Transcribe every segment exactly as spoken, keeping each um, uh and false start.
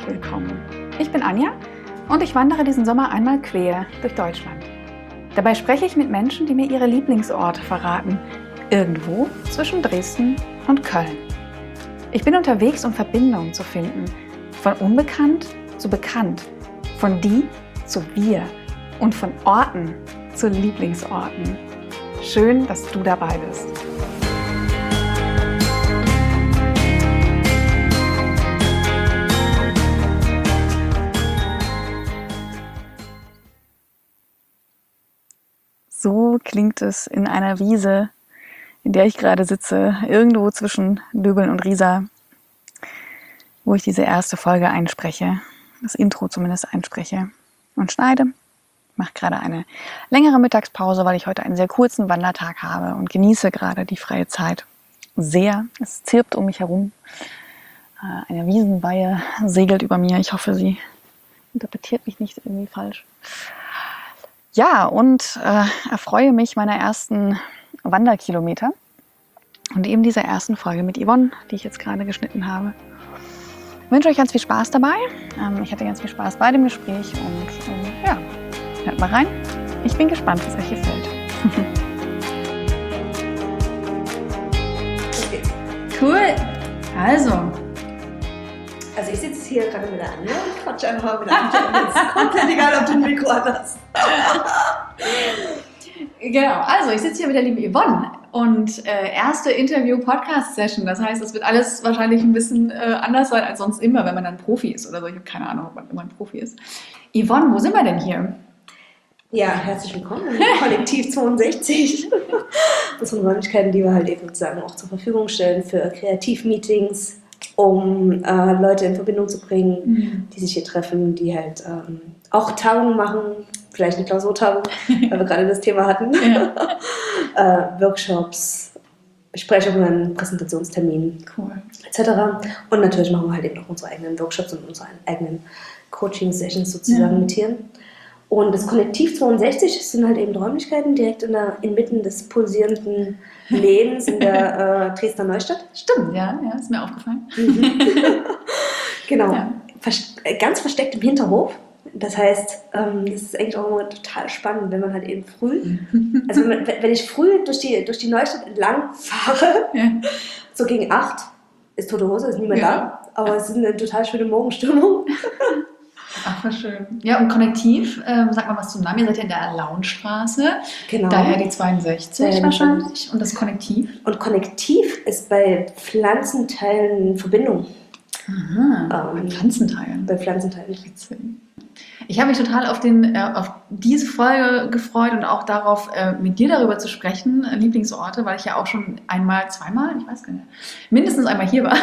willkommen. Ich bin Anja und ich wandere diesen Sommer einmal quer durch Deutschland. Dabei spreche ich mit Menschen, die mir ihre Lieblingsorte verraten, irgendwo zwischen Dresden und Köln. Ich bin unterwegs, um Verbindungen zu finden, von unbekannt zu bekannt, von die zu wir und von Orten zu Lieblingsorten. Schön, dass du dabei bist. So klingt es in einer Wiese, in der ich gerade sitze, irgendwo zwischen Döbeln und Riesa, wo ich diese erste Folge einspreche, das Intro zumindest einspreche und schneide. Ich mache gerade eine längere Mittagspause, weil ich heute einen sehr kurzen Wandertag habe und genieße gerade die freie Zeit sehr. Es zirpt um mich herum. Eine Wiesenweihe segelt über mir. Ich hoffe, sie interpretiert mich nicht irgendwie falsch. Ja, und äh, erfreue mich meiner ersten Wanderkilometer und eben dieser ersten Folge mit Yvonne, die ich jetzt gerade geschnitten habe. Ich wünsche euch ganz viel Spaß dabei. Ähm, ich hatte ganz viel Spaß bei dem Gespräch und ähm, ja, hört mal rein. Ich bin gespannt, was euch gefällt. Okay. Cool. Also. Also ich sitze hier gerade mit der Anja und quatsche einfach mit der Anja. Und es ist komplett egal, ob du ein Mikro hast. Genau, also ich sitze hier mit der lieben Yvonne und äh, erste Interview-Podcast-Session. Das heißt, es wird alles wahrscheinlich ein bisschen äh, anders sein als sonst immer, wenn man dann Profi ist oder so. Ich habe keine Ahnung, ob man immer ein Profi ist. Yvonne, wo sind wir denn hier? Ja, herzlich willkommen im Kollektiv zweiundsechzig. Das sind Räumlichkeiten, die wir halt eben sozusagen auch zur Verfügung stellen für Kreativmeetings, um äh, Leute in Verbindung zu bringen, mhm. die sich hier treffen, die halt ähm, auch Tagungen machen, vielleicht eine Klausurtagung, weil wir gerade das Thema hatten, ja. äh, Workshops, Besprechungen, Präsentationstermine, cool. et cetera. Und natürlich machen wir halt eben auch unsere eigenen Workshops und unsere eigenen Coaching-Sessions sozusagen ja. mit hier. Und das Kollektiv zweiundsechzig sind halt eben Räumlichkeiten direkt in der, inmitten des pulsierenden Lebens in der äh, Dresdner Neustadt. Stimmt, ja, ja, ist mir aufgefallen. Mhm. Genau, ja. Vers- ganz versteckt im Hinterhof. Das heißt, ähm, das ist eigentlich auch immer total spannend, wenn man halt eben früh, also wenn, man, wenn ich früh durch die, durch die Neustadt entlang fahre, ja. so gegen acht, ist tote Hose, ist niemand ja. da, aber es ist eine total schöne Morgenstimmung. Ach, voll schön. Ja, und Konnektiv, ähm, sag mal was zum Namen. Ihr seid ja in der Launstraße, genau. Daher die zweiundsechzig ja, wahrscheinlich. Und das Konnektiv? Und Konnektiv ist bei Pflanzenteilen Verbindung. Aha, ähm, bei Pflanzenteilen. Bei Pflanzenteilen. Ich habe mich total auf, den, äh, auf diese Folge gefreut und auch darauf, äh, mit dir darüber zu sprechen, äh, Lieblingsorte, weil ich ja auch schon einmal, zweimal, ich weiß gar nicht, mindestens einmal hier war.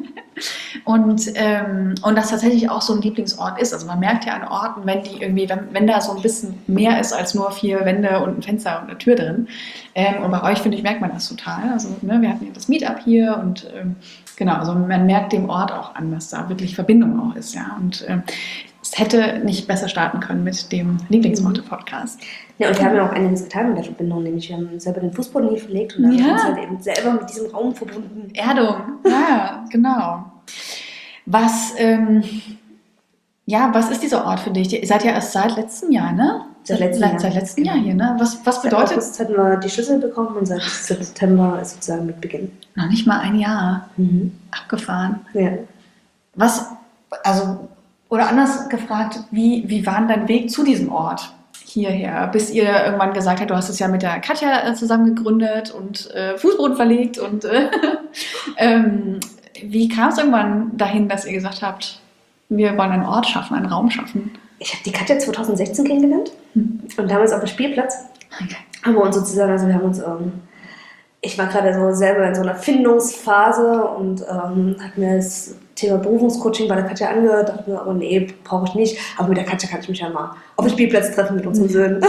Und, ähm, und das tatsächlich auch so ein Lieblingsort ist. Also man merkt ja an Orten, wenn die irgendwie, wenn, wenn da so ein bisschen mehr ist als nur vier Wände und ein Fenster und eine Tür drin. Ähm, und bei euch, finde ich, merkt man das total. Also ne, wir hatten ja das Meetup hier und ähm, genau, also man merkt dem Ort auch an, dass da wirklich Verbindung auch ist. Ja? Und ähm, es hätte nicht besser starten können mit dem Lieblingsorte-Podcast. Ja, und wir haben ja auch einiges getan mit der Verbindung, nämlich wir haben selber den Fußboden hier verlegt und dann ja. haben wir uns halt eben selber mit diesem Raum verbunden. Erdung, ja, genau. Was, ähm, ja, was ist dieser Ort für dich? Ihr seid ja erst seit letztem Jahr, ne? Seit letztem Jahr. Seit letztem Jahr hier, ne? Was, was bedeutet? Seit August hatten wir die Schlüssel bekommen und seit September ist sozusagen mit Beginn. Noch nicht mal ein Jahr. Mhm. Abgefahren. Ja. Was, also, oder anders gefragt, wie, wie war denn dein Weg zu diesem Ort hierher? Bis ihr irgendwann gesagt habt, du hast es ja mit der Katja zusammen gegründet und äh, Fußboden verlegt und äh, ähm, wie kam es irgendwann dahin, dass ihr gesagt habt, wir wollen einen Ort schaffen, einen Raum schaffen? Ich habe die Katja zweitausendsechzehn kennengelernt hm. und damals auf dem Spielplatz okay. haben wir uns sozusagen, also wir haben uns, ähm, ich war gerade so selber in so einer Findungsphase und ähm, habe mir das Thema Berufungscoaching bei der Katja angehört, dachte mir, aber nee, brauche ich nicht, aber mit der Katja kann ich mich ja mal auf dem Spielplatz treffen mit unseren Söhnen.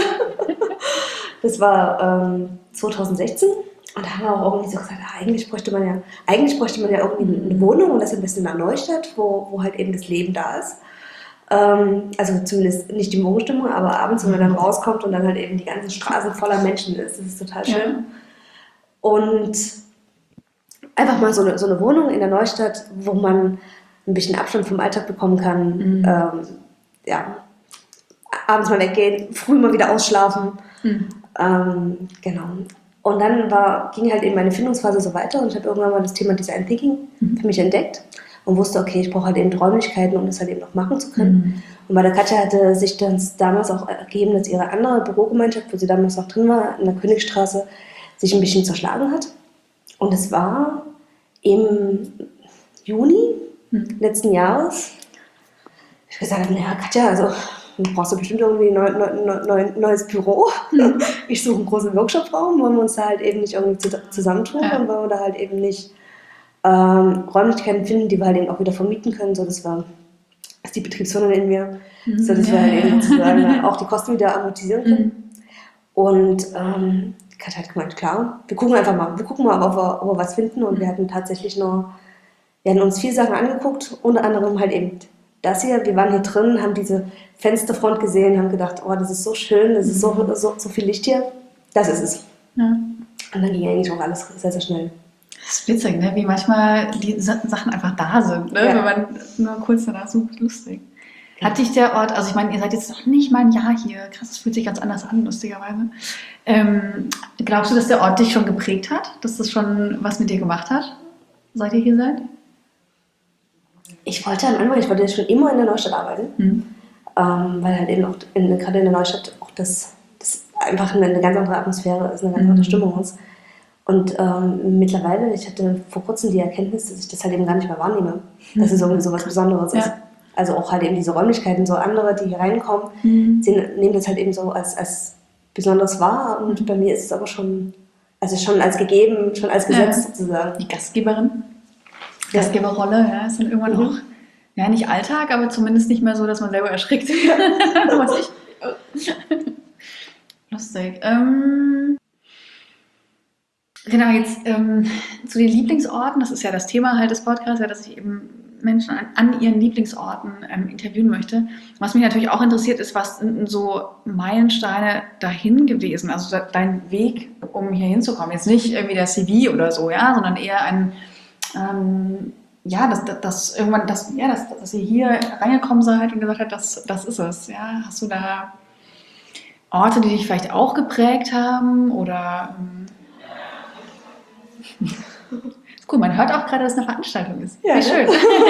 Das war ähm, zweitausendsechzehn. Und da haben wir auch irgendwie so gesagt, ah, eigentlich bräuchte man ja, eigentlich bräuchte man ja irgendwie eine Wohnung und das am besten in der Neustadt, wo, wo halt eben das Leben da ist. Ähm, also zumindest nicht die Morgenstimmung, aber abends, wenn man dann rauskommt und dann halt eben die ganzen Straßen voller Menschen ist, das ist total schön. Ja. Und einfach mal so eine, so eine Wohnung in der Neustadt, wo man ein bisschen Abstand vom Alltag bekommen kann. Mhm. Ähm, ja, abends mal weggehen, früh mal wieder ausschlafen. Mhm. Ähm, genau. Und dann war, ging halt eben meine Findungsphase so weiter und ich habe irgendwann mal das Thema Design Thinking Mhm. für mich entdeckt und wusste, okay, ich brauche halt eben Räumlichkeiten, um das halt eben noch machen zu können. Mhm. Und bei der Katja hatte sich dann damals auch ergeben, dass ihre andere Bürogemeinschaft, wo sie damals noch drin war, in der Königstraße, sich ein bisschen zerschlagen hat. Und es war im Juni Mhm. letzten Jahres. Ich gesagt habe, naja, Katja, also du brauchst du bestimmt irgendwie ein neu, neu, neu, neues Büro. Mhm. Ich suche einen großen Workshop-Raum, wollen wir uns da halt eben nicht irgendwie zusammentun Ja. und wollen wir da halt eben nicht ähm, Räumlichkeiten finden, die wir halt eben auch wieder vermieten können. So, das war das ist die Betriebswirtin in mir, Mhm. so dass Ja, wir halt ja, eben ja. sozusagen auch die Kosten wieder amortisieren können. Mhm. Und ähm, Katja hat gemeint, klar, wir gucken einfach mal, wir gucken mal, ob wir, ob wir was finden. Und wir hatten tatsächlich nur, wir hatten uns vier Sachen angeguckt, unter anderem halt eben das hier. Wir waren hier drin, haben diese Fensterfront gesehen, haben gedacht, oh, das ist so schön, das ist so, so, so viel Licht hier. Das ist es. Ja. Und dann ging eigentlich auch alles sehr, sehr schnell. Das ist witzig, ne? Wie manchmal die Sachen einfach da sind, ne? Ja. Wenn man nur kurz danach sucht. Lustig. Hat dich der Ort, also ich meine, ihr seid jetzt noch nicht mal ein Jahr hier, krass, das fühlt sich ganz anders an, lustigerweise. Ähm, glaubst du, dass der Ort dich schon geprägt hat? Dass das schon was mit dir gemacht hat, seit ihr hier seid? Ich wollte am Anfang, ich wollte schon immer in der Neustadt arbeiten, Hm. ähm, weil halt eben auch in, gerade in der Neustadt auch das, das einfach eine, eine ganz andere Atmosphäre ist, eine ganz andere Mhm. Stimmung ist. Und ähm, mittlerweile, ich hatte vor kurzem die Erkenntnis, dass ich das halt eben gar nicht mehr wahrnehme, dass es irgendwie so was Besonderes ist. Ja. Also auch halt eben diese Räumlichkeiten, so andere, die hier reinkommen, Mhm. sie nehmen das halt eben so als, als besonders wahr. Und bei mir ist es aber schon, also schon als gegeben, schon als Gesetz Ja. sozusagen. Die Gastgeberin, Ja. Gastgeberrolle, ja, ist dann irgendwann Mhm. auch, ja, nicht Alltag, aber zumindest nicht mehr so, dass man selber erschrickt. Was ich. Lustig. Ähm, genau, jetzt ähm, zu den Lieblingsorten. Das ist ja das Thema halt des Podcasts, ja, dass ich eben Menschen an, an ihren Lieblingsorten ähm, interviewen möchte. Was mich natürlich auch interessiert, ist, was sind denn so Meilensteine dahin gewesen? Also da, dein Weg, um hier hinzukommen. Jetzt nicht irgendwie der C V oder so, ja, sondern eher ein, ähm, ja, dass, dass, dass irgendwann, dass, ja, dass, dass ihr hier reingekommen seid und gesagt habt, das, das ist es. Ja, hast du da Orte, die dich vielleicht auch geprägt haben oder ähm, ist cool, man hört auch gerade, dass es eine Veranstaltung ist. Ja, Wie ne? schön.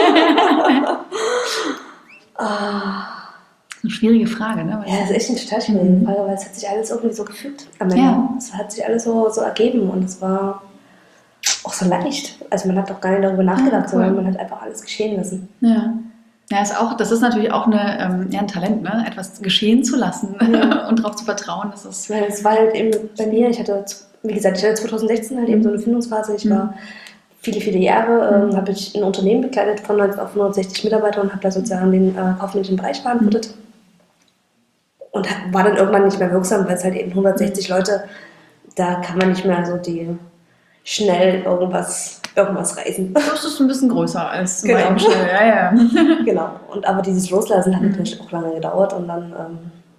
Ah. Eine schwierige Frage, ne? Weil Ja, das ist echt eine total schwierige Mhm. Frage, weil es hat sich alles irgendwie so gefügt am Ende. Ja. Es hat sich alles so, so ergeben und es war auch so leicht. Also man hat auch gar nicht darüber nachgedacht, Ah, cool. sondern man hat einfach alles geschehen lassen. Ja. Ja, ist auch, das ist natürlich auch eine, ähm, ja, ein Talent, ne? Etwas geschehen zu lassen Ja. und darauf zu vertrauen, dass es. Weil es war halt eben bei mir, ich hatte, wie gesagt, ich hatte zwanzig sechzehn halt eben so eine Findungsphase. Ich Mhm. war viele, viele Jahre, ähm, Mhm. habe ich ein Unternehmen begleitet von neunzig auf hundertsechzig Mitarbeiter und habe da sozusagen den äh, kaufmännischen Bereich verantwortet. Und hab- war dann irgendwann nicht mehr wirksam, weil es halt eben hundertsechzig Leute, da kann man nicht mehr so die schnell irgendwas, irgendwas reißen. Das ist ein bisschen größer als Genau. meine Stelle. Ja, ja. Genau. Und aber dieses Loslassen hat natürlich auch lange gedauert und dann ähm,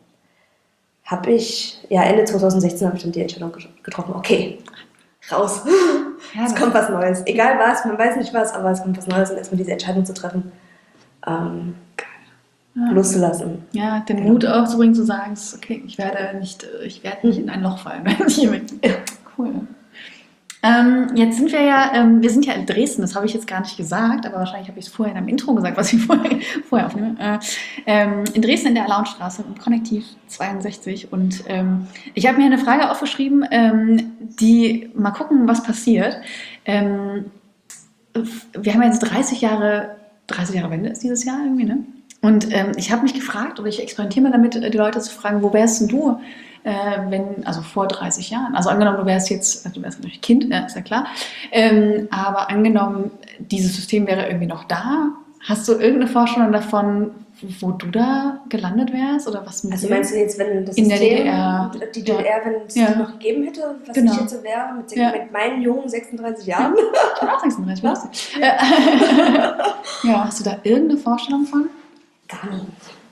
habe ich, ja Ende zwanzig sechzehn habe ich dann die Entscheidung getroffen, okay, raus, Ja, es das- kommt was Neues. Egal was, man weiß nicht was, aber es kommt was Neues und erstmal diese Entscheidung zu treffen, ähm, Ja. loszulassen. Ja, den Genau. Mut aufzubringen, zu sagen, es ist okay, ich werde nicht, ich werde nicht in ein Loch fallen, wenn ich hier bin. Cool. Ähm, jetzt sind wir ja, ähm, wir sind ja in Dresden, das habe ich jetzt gar nicht gesagt, aber wahrscheinlich habe ich es vorher in einem Intro gesagt, was ich vorher, vorher aufnehme. Äh, ähm, in Dresden in der Alaunstraße im Konnektiv zweiundsechzig und ähm, ich habe mir eine Frage aufgeschrieben, ähm, die, mal gucken, was passiert. Ähm, wir haben jetzt dreißig Jahre, dreißig Jahre Wende ist dieses Jahr irgendwie, ne? Und ähm, ich habe mich gefragt, oder ich experimentiere mal damit, die Leute zu fragen, wo wärst denn du, äh, wenn, also vor dreißig Jahren, also angenommen, du wärst jetzt, also du wärst natürlich Kind, ja, ist ja klar, ähm, aber angenommen, dieses System wäre irgendwie noch da, hast du irgendeine Vorstellung davon, wo du da gelandet wärst, oder was mit Also dir? meinst du jetzt, wenn das In der System, D D R, die D D R, wenn es Ja. die noch gegeben hätte, was Genau. ich jetzt so wäre, mit, Ja. mit meinen jungen sechsunddreißig Jahren? Ich bin auch sechsunddreißig, Ja. weißt du? Äh, ja, hast du da irgendeine Vorstellung von? Gar nicht.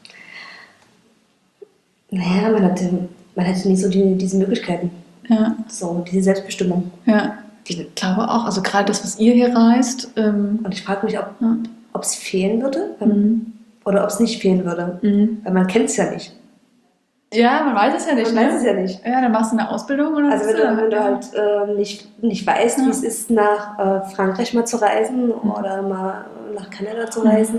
Naja, man hatte, man hatte nicht so die, diese Möglichkeiten, Ja, so diese Selbstbestimmung. ja. Ich glaube auch, also gerade das, was ihr hier reist, ähm, Und ich frage mich, ob, ja. ob es fehlen würde Mhm. oder ob es nicht fehlen würde. Mhm. Weil man kennt es ja nicht. Ja, man weiß es ja nicht. Man ne? weiß es ja nicht. Ja, dann machst du eine Ausbildung oder Also wenn du, wenn du halt äh, nicht, nicht weißt, Ja. wie es ist, nach äh, Frankreich mal zu reisen Mhm. oder mal nach Kanada zu Mhm. reisen,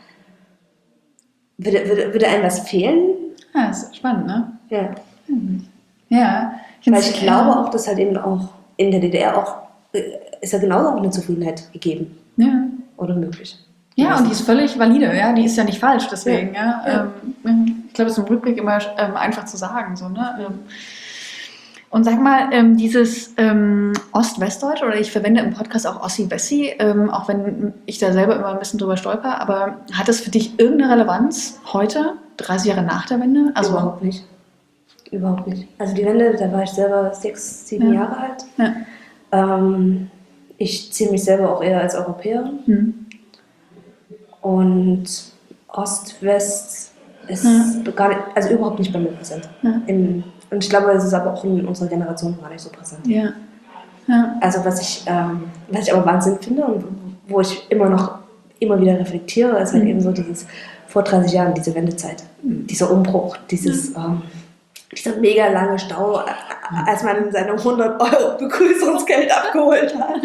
würde, würde, würde einem was fehlen? Ja, das ist spannend, ne? Ja. Mhm. Ja. Weil find's- ich glaube ja. auch, dass halt eben auch in der D D R auch, äh, ist ja genauso auch eine Zufriedenheit gegeben Ja. oder möglich. Ja, und die ist völlig valide, ja, die ist ja nicht falsch, deswegen, ja. Ja. Ähm, ich glaube, es ist im Rückblick immer ähm, einfach zu sagen, so, ne? Ähm, und sag mal, ähm, dieses ähm, Ost-West-Deutsch, oder ich verwende im Podcast auch Ossi-Wessi, ähm, auch wenn ich da selber immer ein bisschen drüber stolper, aber hat das für dich irgendeine Relevanz heute, dreißig Jahre nach der Wende? Also, Überhaupt nicht. Überhaupt nicht. Also die Wende, da war ich selber sechs, sieben Ja. Jahre alt. Ja. Ähm, ich ziehe mich selber auch eher als Europäerin. Hm. Und Ost, West ist Ja. gar nicht, also überhaupt nicht bei mir präsent. Ja. In, und ich glaube, es ist aber auch in unserer Generation gar nicht so präsent. Ja. Ja. Also was ich, ähm, was ich aber Wahnsinn finde und wo ich immer noch immer wieder reflektiere, ist halt Mhm. eben so dieses vor dreißig Jahren, diese Wendezeit, dieser Umbruch, dieses, ähm, dieser mega lange Stau, äh, als man seine hundert Euro Begrüßungsgeld abgeholt hat.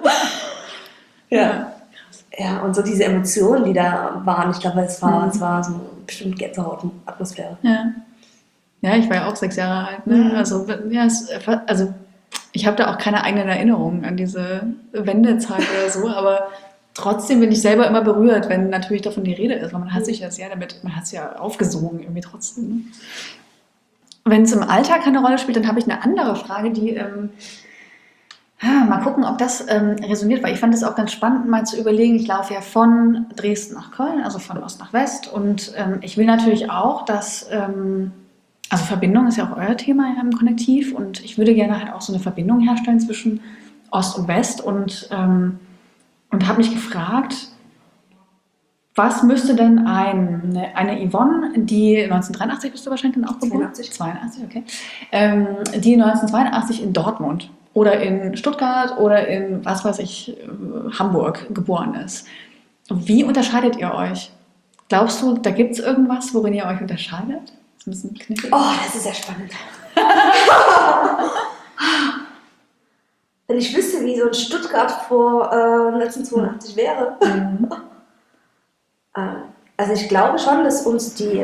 ja. Ja, und so diese Emotionen, die da waren, ich glaube, es war, Mhm. es war so eine bestimmte Gänsehaut-Atmosphäre. Ja. Ja, ich war ja auch sechs Jahre alt. Ne? Mhm. Also, ja, es, also ich habe da auch keine eigenen Erinnerungen an diese Wendezeit oder so, aber trotzdem bin ich selber immer berührt, wenn natürlich davon die Rede ist, weil man hat sich das ja damit, man hat es ja aufgesogen irgendwie trotzdem. Ne? Wenn es im Alltag keine Rolle spielt, dann habe ich eine andere Frage, die ähm, ah, mal gucken, ob das ähm, resoniert, weil ich fand es auch ganz spannend, mal zu überlegen, ich laufe ja von Dresden nach Köln, also von Ost nach West, und ähm, ich will natürlich auch, dass, ähm, also Verbindung ist ja auch euer Thema ja im Konnektiv, und ich würde gerne halt auch so eine Verbindung herstellen zwischen Ost und West, und, ähm, und habe mich gefragt, was müsste denn ein, eine Yvonne, die neunzehnhundertdreiundachtzig bist du wahrscheinlich dann auch geboren? zweiundachtzig. zweiundachtzig, okay. Ähm, die neunzehnhundertzweiundachtzig in Dortmund oder in Stuttgart oder in, was weiß ich, äh, Hamburg geboren ist. Wie unterscheidet ihr euch? Glaubst du, da gibt es irgendwas, worin ihr euch unterscheidet? Das ist ein bisschen knifflig. Oh, das ist sehr spannend. Wenn ich wüsste, wie so ein Stuttgart vor äh, neunzehnhundertzweiundachtzig wäre. Mhm. Also ich glaube schon, dass uns die,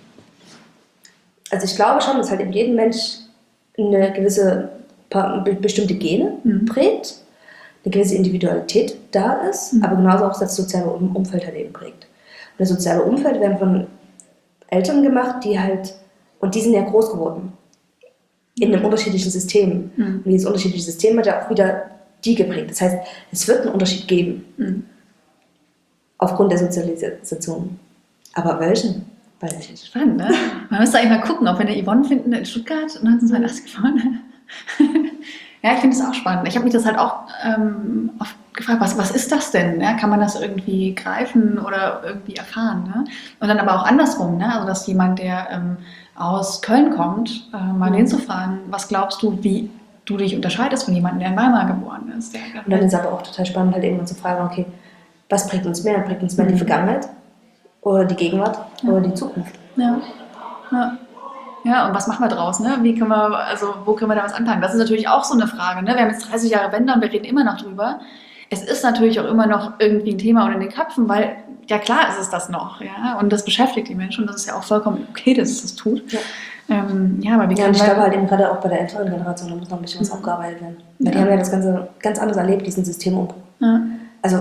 also ich glaube schon, dass halt in jedem Mensch eine gewisse, paar, bestimmte Gene Mhm. prägt, eine gewisse Individualität da ist, Mhm. aber genauso auch das soziale Um- Umfeld halt eben prägt. Und das soziale Umfeld werden von Eltern gemacht, die halt, und die sind ja groß geworden, in einem unterschiedlichen System. Mhm. Und dieses unterschiedliche System hat ja auch wieder die geprägt. Das heißt, es wird einen Unterschied geben. Mhm. Aufgrund der Sozialisation. Aber welchen? Weiß ich nicht. Spannend, ne? Man müsste eigentlich mal gucken, ob wir eine Yvonne finden in Stuttgart neunzehnhundertzweiundachtzig geboren. Ja, ich finde es auch spannend. Ich habe mich das halt auch ähm, oft gefragt, was, was ist das denn? Ne? Kann man das irgendwie greifen oder irgendwie erfahren? Ne? Und dann aber auch andersrum, ne? Also dass jemand, der ähm, aus Köln kommt, äh, mal den zu fragen, was glaubst du, wie du dich unterscheidest von jemandem, der in Weimar geboren ist? Der Und dann ist es aber auch total spannend, halt eben zu fragen, okay, was prägt uns mehr? Prägt uns mehr die Vergangenheit oder die Gegenwart Ja. oder die Zukunft? Ja. Ja. Ja, und was machen wir draus? Ne? Wie können wir, also wo können wir da was anfangen? Das ist natürlich auch so eine Frage. Ne? Wir haben jetzt dreißig Jahre Wende und wir reden immer noch drüber. Es ist natürlich auch immer noch irgendwie ein Thema und in den Köpfen, weil ja klar ist es das noch, ja, und das beschäftigt die Menschen und das ist ja auch vollkommen okay, dass es das tut. Ja. Ähm, ja, aber wie Ja, kann und ich man- glaube halt eben gerade auch bei der älteren Generation, da muss noch ein bisschen was Mhm. aufgearbeitet werden. Weil die Ja. haben ja das Ganze ganz anders erlebt, diesen Systemumbruch. Ja. Also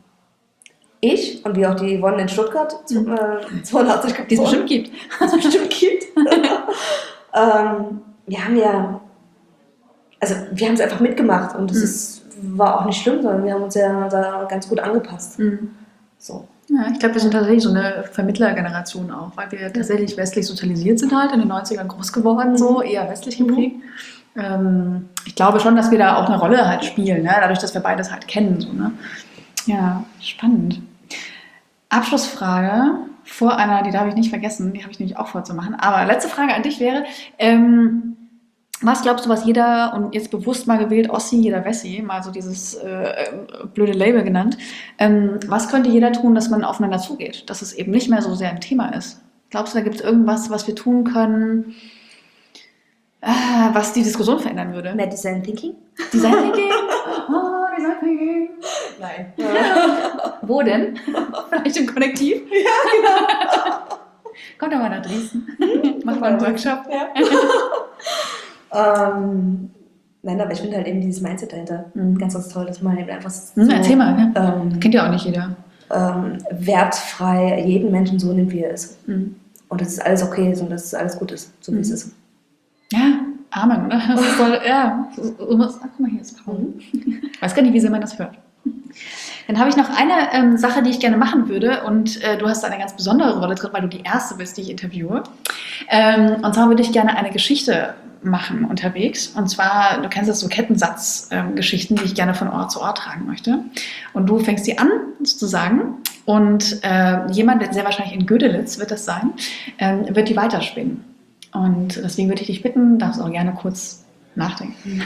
ich und wie auch die Yvonne in Stuttgart, zu- Mhm. äh, zweiundachtzig die es geboren, bestimmt gibt. die es bestimmt gibt. ähm, wir haben ja, also wir haben es einfach mitgemacht und das Mhm. ist, war auch nicht schlimm, sondern wir haben uns ja da ganz gut angepasst. Mhm. So. Ja, ich glaube, wir sind tatsächlich so eine Vermittlergeneration auch, weil wir tatsächlich westlich sozialisiert sind halt, in den neunzigern groß geworden, so eher westlich Mhm. geprägt. Ähm, ich glaube schon, dass wir da auch eine Rolle halt spielen, ne? Dadurch, dass wir beides halt kennen. So, ne? Ja, spannend. Abschlussfrage vor einer, die darf ich nicht vergessen, die habe ich nämlich auch vorzumachen. Aber letzte Frage an dich wäre, ähm, Was glaubst du, was jeder, und jetzt bewusst mal gewählt, Ossi, jeder Wessi, mal so dieses äh, blöde Label genannt, ähm, was könnte jeder tun, dass man aufeinander zugeht, dass es eben nicht mehr so sehr ein Thema ist? Glaubst du, da gibt es irgendwas, was wir tun können, äh, was die Diskussion verändern würde? Mehr Design Thinking? Design Thinking? Oh, Design Thinking. Nein. Wo denn? Vielleicht im Kollektiv? Ja, genau. Kommt doch mal nach Dresden. Macht mal einen Workshop. Ja. ähm, nein, aber ich finde halt eben dieses Mindset dahinter Mhm. ganz, ganz toll, dass man eben einfach so, Hm, erzähl mal, ne? ähm, Kennt ja auch nicht jeder. ähm, wertfrei jeden Menschen so nimmt, wie er ist. Mhm. Und dass es alles okay ist und dass es alles gut ist, so wie Mhm. es ist. Ja, Amen, oder? Das ist voll, ja. Ach, guck mal, hier ist Paul. Ich weiß gar nicht, wie sehr man das hört. Dann habe ich noch eine ähm, Sache, die ich gerne machen würde. Und äh, du hast da eine ganz besondere Rolle drin, weil du die Erste bist, die ich interviewe. Ähm, und zwar würde ich gerne eine Geschichte machen unterwegs. Und zwar, du kennst das so Kettensatzgeschichten, ähm, die ich gerne von Ort zu Ort tragen möchte. Und du fängst die an, sozusagen. Und äh, jemand, der sehr wahrscheinlich in Gödelitz wird das sein, ähm, wird die weiterspinnen. Und deswegen würde ich dich bitten, darfst auch gerne kurz nachdenken.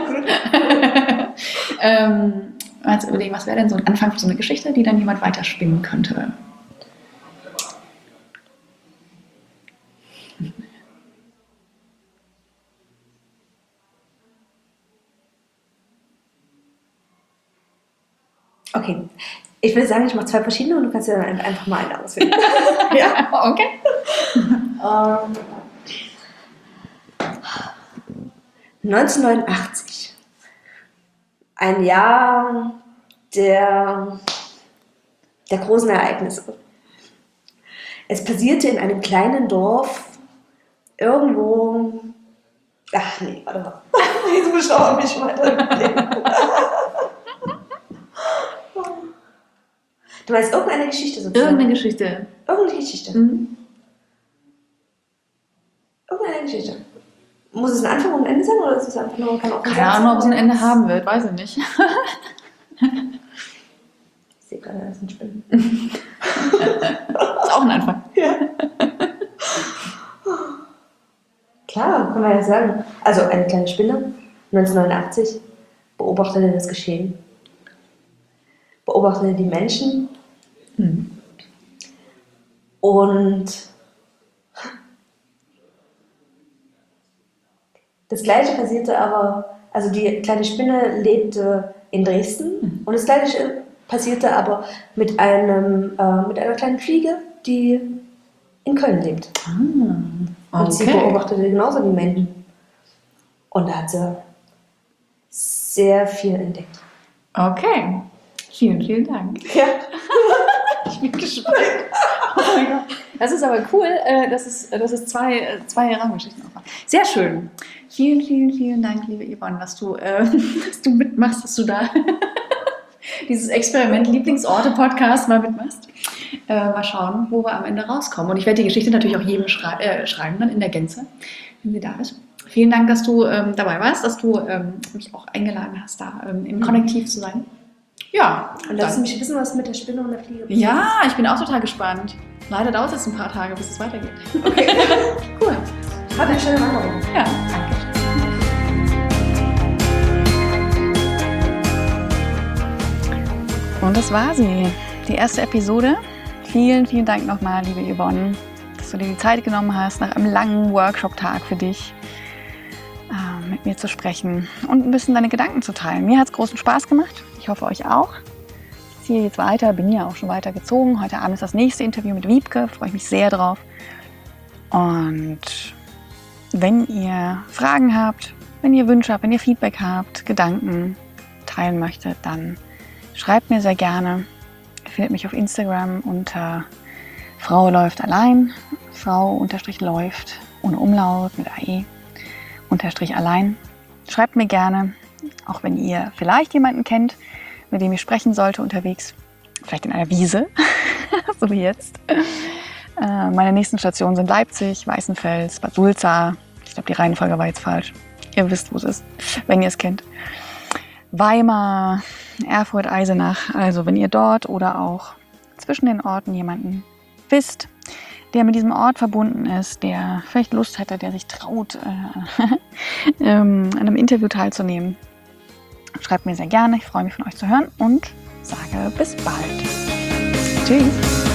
ähm, Jetzt überlegen, was wäre denn so ein Anfang für so eine Geschichte, die dann jemand weiterspinnen könnte? Okay, ich würde sagen, ich mache zwei verschiedene und du kannst dir dann einfach mal eine auswählen. Ja, okay. ähm, neunzehnhundertneunundachtzig. Ein Jahr der, der großen Ereignisse. Es passierte in einem kleinen Dorf irgendwo. Ach nee, warte mal. Jetzt muss ich auch mich weiter. Du meinst irgendeine Geschichte sozusagen? Irgendeine Geschichte. Irgendeine Geschichte. Mhm. Irgendeine Geschichte. Muss es ein Anfang und ein Ende sein oder ist es einfach nur kann auch ein Keine Ahnung, ob es ein Ende haben wird, weiß ich nicht. Ich sehe gerade, das ist ein Spinnen. Ist auch ein Anfang. Ja. Klar, kann man ja sagen. Also eine kleine Spinne, neunzehnhundertneunundachtzig, beobachtete das Geschehen. Beobachtete die Menschen. Mhm. Und das Gleiche passierte aber, also die kleine Spinne lebte in Dresden Mhm. und das Gleiche passierte aber mit, einem, äh, mit einer kleinen Fliege, die in Köln lebt. Ah, Und sie okay. beobachtete genauso die Menschen. Und da hat sie sehr viel entdeckt. Okay. Vielen, vielen Dank. Ja. Ich bin gespannt. Oh mein Gott. Das ist aber cool, äh, dass es, dass es zwei, äh, zwei Rahmengeschichten auch waren. Sehr schön. Vielen, vielen, vielen Dank, liebe Yvonne, dass du, äh, dass du mitmachst, dass du da dieses Experiment Lieblingsorte-Podcast mal mitmachst. Äh, mal schauen, wo wir am Ende rauskommen. Und ich werde die Geschichte natürlich auch jedem schrei äh, schreiben, dann in der Gänze, wenn sie da ist. Vielen Dank, dass du ähm, dabei warst, dass du ähm, mich auch eingeladen hast, da ähm, im Kollektiv zu sein. Ja. Und lass mich wissen, was mit der Spinne und der Fliege passiert. Ja, ich bin auch total gespannt. Leider dauert es ein paar Tage, bis es weitergeht. Okay. Cool. Hat eine schöne Wanderung. Ja, danke. Und das war sie, die erste Episode. Vielen, vielen Dank nochmal, liebe Yvonne, dass du dir die Zeit genommen hast, nach einem langen Workshop-Tag für dich äh, mit mir zu sprechen und ein bisschen deine Gedanken zu teilen. Mir hat es großen Spaß gemacht. Ich hoffe, euch auch. Ich ziehe jetzt weiter, bin ja auch schon weiter gezogen. Heute Abend ist das nächste Interview mit Wiebke, freue ich mich sehr drauf. Und wenn ihr Fragen habt, wenn ihr Wünsche habt, wenn ihr Feedback habt, Gedanken teilen möchtet, dann schreibt mir sehr gerne. Ihr findet mich auf Instagram unter Frau läuft allein, Frau unterstrich läuft ohne Umlaut mit A E unterstrich allein. Schreibt mir gerne, auch wenn ihr vielleicht jemanden kennt, mit dem ich sprechen sollte unterwegs, vielleicht in einer Wiese, so wie jetzt. Äh, meine nächsten Stationen sind Leipzig, Weißenfels, Bad Sulza. Ich glaube, die Reihenfolge war jetzt falsch. Ihr wisst, wo es ist, wenn ihr es kennt. Weimar, Erfurt, Eisenach. Also wenn ihr dort oder auch zwischen den Orten jemanden wisst, der mit diesem Ort verbunden ist, der vielleicht Lust hätte, der sich traut, äh, ähm, an einem Interview teilzunehmen, schreibt mir sehr gerne. Ich freue mich, von euch zu hören und sage bis bald. Tschüss.